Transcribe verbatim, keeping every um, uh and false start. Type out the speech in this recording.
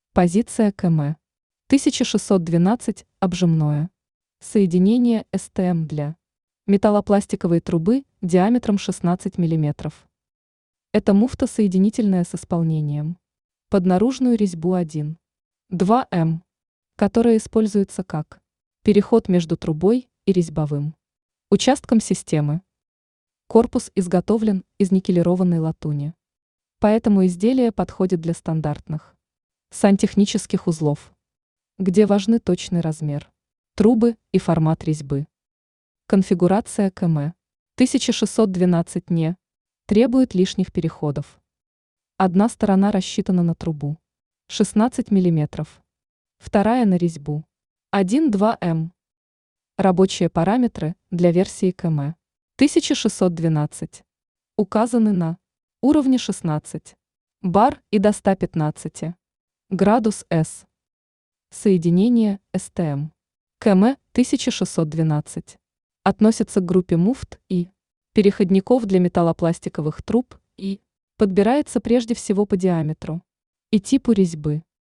Позиция КМ. тысяча шестьсот двенадцать обжимное. Соединение эс тэ эм для металлопластиковой трубы диаметром шестнадцать миллиметров. Это муфта соединительная с исполнением под наружную резьбу один два эм, которая используется как переход между трубой и резьбовым участком системы. Корпус изготовлен из никелированной латуни, поэтому изделие подходит для стандартных сантехнических узлов, где важны точный размер трубы и формат резьбы. Конфигурация КМ тысяча шестьсот двенадцать не требует лишних переходов. Одна сторона рассчитана на трубу шестнадцать миллиметров, вторая на резьбу один два эм. Рабочие параметры для версии КМ тысяча шестьсот двенадцать указаны на уровне шестнадцать бар и до ста пятнадцати градус С. Соединение эс тэ эм КМ тысяча шестьсот двенадцать относится к группе муфт и переходников для металлопластиковых труб и подбирается прежде всего по диаметру и типу резьбы.